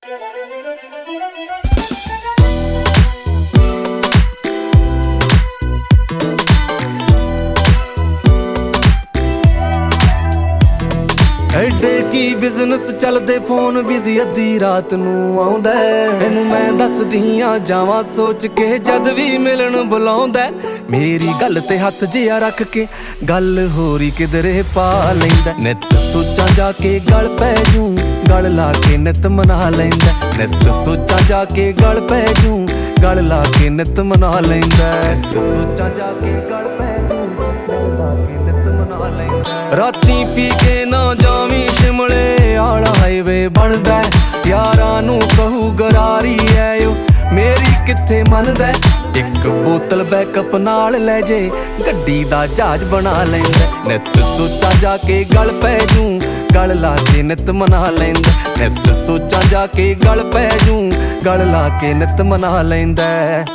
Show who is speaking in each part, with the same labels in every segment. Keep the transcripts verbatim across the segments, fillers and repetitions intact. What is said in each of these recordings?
Speaker 1: ਐਡੇ ਕੀ ਬਿਜ਼ਨਸ ਚੱਲਦੇ फोन बिजी अद्धी रात नू आउंदा इनू मैं दसदियां जावां सोच के जद भी मिलन बुलाउंदा मेरी गल ते हथ जिहा रख के गल होरी किधरे पा लैंदा नित सोचां जाके गल पै जूं गल ला के नित मना लैंदा नित सोचां जाके गल पै जूं गल ला के नित मना लैंदा नित सोचां जाके गल पै जूं गल ला के नित मना लैंदा राती पी के ना जावी शिमले आला हाईवे बनदा यारां नू कहू गरारी ऐ ओ मेरी किथे मनदा एक बोतल बैकअप नाल लै जे गड्डी दा जहाज बना लैंदा नित सोचां जाके गल पै जूं गल ला के नित मना लैंदा नित सोचां जाके गल पै जूं गल ला के नित मना लैंदा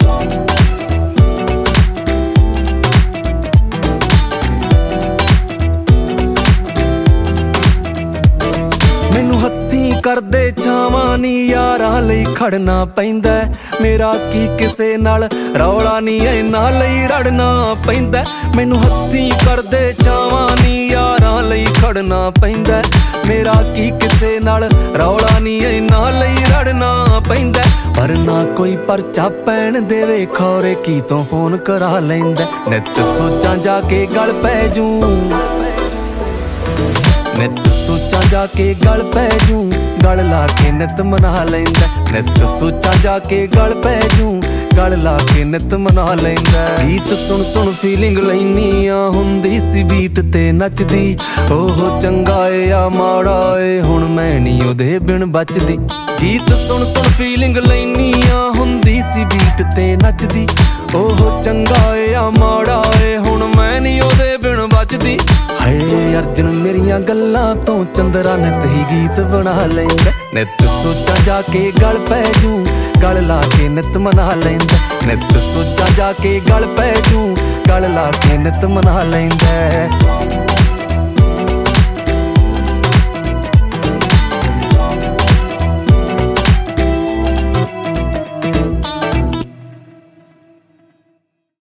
Speaker 1: मैनू हत्थी करदे छावां नी यारां लई खड़ना पैंदा मेरा की किसे नाल रौला नी इन्हां लई रड़ना पैंदा मैनू हत्थी करदे छावां नी यारां लई खड़ना पैंदा मेरा की किसे नाल रौला नी इन्हां लई रड़ना पैंदा पर ना कोई परचा पैण देवे खौरे की तो फोन करा लैंदा नित सोचां जाके गल पै जूं नित सोचां जाके गल पै जूं गल ला के नित मना लैंदा नित सोचां जाके गल पै जूं गल ला के नित मना लैंदा गीत सुन सुन फीलिंग लैनी आ हुंदी सी बीट ते नचदी ओहो चंगा ए आ माड़ा ए हुण मैं नी ओदे बिन बचदी गीत सुन सुन फीलिंग लैनी आ हुंदी सी बीट ते नचदी ओहो चंगा ए आ माड़ा ए हुण मैं नी ओदे बिन बचदी हाय अर्जन मेरियां गल्लां तो चंदरा नित ही गीत बना लैंदा नित सोचां जाके गल पै जूं गल ला के नित मना लैंदा नित सोचां जाके गल पै जूं गल ला के नित मना लैंदा।